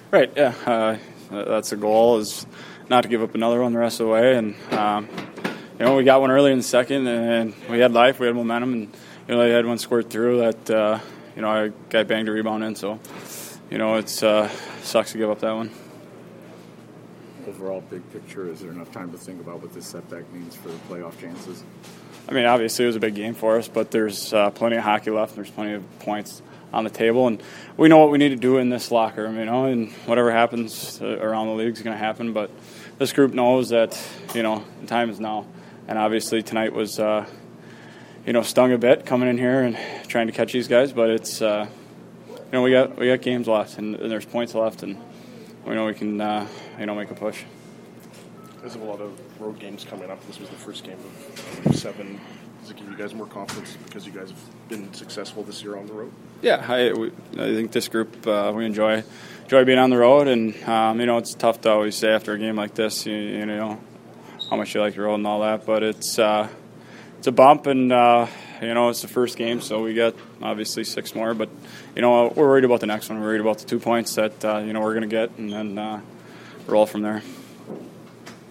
Right, yeah. That's the goal, is not to give up another one the rest of the way. And, we got one early in the second, and we had life, we had momentum, and, they had one squirt through that, I got banged a rebound in. So, it sucks to give up that one. Overall, big picture, is there enough time to think about what this setback means for the playoff chances? I mean, obviously it was a big game for us, but there's plenty of hockey left. There's plenty of points on the table, and we know what we need to do in this locker room, and whatever happens around the league is going to happen. But this group knows that, the time is now. And obviously tonight was, stung a bit coming in here and trying to catch these guys. But it's, we got games left, and there's points left, and we know we can, make a push. There's a lot of road games coming up. This was the first game of 7. Does it give you guys more confidence because you guys have been successful this year on the road? Yeah, I think this group, we enjoy being on the road, and it's tough to always say after a game like this, you know how much you like the road and all that, but it's a bump, and it's the first game, so we got obviously 6 more, but we're worried about the next one. We're worried about the 2 points that we're going to get, and then roll from there.